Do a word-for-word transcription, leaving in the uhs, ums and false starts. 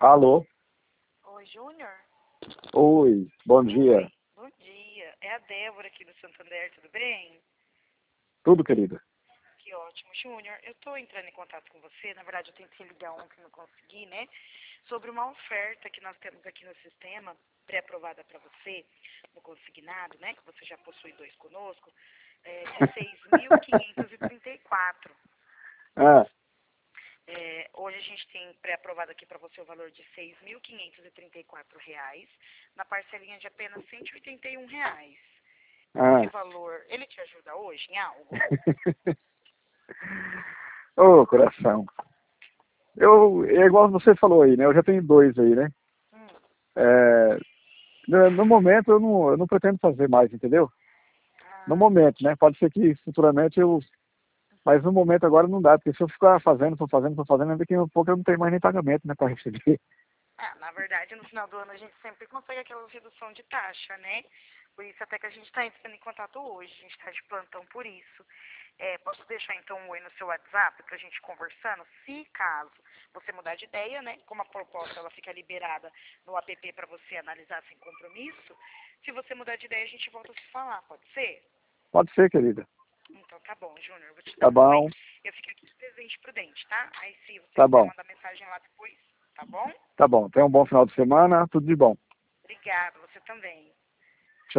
Alô? Oi, Júnior? Oi, bom dia. Bom dia. É a Débora aqui do Santander, tudo bem? Tudo, querida? Que ótimo. Júnior, eu estou entrando em contato com você, na verdade eu tentei ligar ontem e não consegui, né? Sobre uma oferta que nós temos aqui no sistema, pré-aprovada para você, no consignado, né? Que você já possui dois conosco, é, de seis mil quinhentos e trinta e quatro. Ah, É, hoje a gente tem pré-aprovado aqui para você o valor de seis mil quinhentos e trinta e quatro reais, na parcelinha de apenas cento e oitenta e um reais. Esse ah. valor, ele te ajuda hoje em algo? Ô, coração. Eu, é igual você falou aí, né? Eu já tenho dois aí, né? Hum. É, no, no momento eu não, eu não pretendo fazer mais, entendeu? No Ah, momento, né? Pode ser que futuramente eu... Mas no momento agora não dá, porque se eu ficar fazendo, for fazendo, for fazendo, daqui a um pouco eu não tenho mais nem pagamento, né? Para receber. ah, na verdade, no final do ano a gente sempre consegue aquela redução de taxa, né? Por isso até que a gente está entrando em contato hoje, a gente está de plantão por isso. É, posso deixar então um oi no seu WhatsApp para a gente conversando? Se caso você mudar de ideia, né? Como a proposta ela fica liberada no app para você analisar sem compromisso, se você mudar de ideia a gente volta a se falar, pode ser? Pode ser, querida. Então tá bom, Júnior, eu vou te Tá dar um oi. bom, Eu fico aqui de presente prudente, tá? Aí se você tá quiser bom. mandar mensagem lá depois, tá bom? Tá bom. Tenha um bom final de semana, tudo de bom. Obrigada, você também.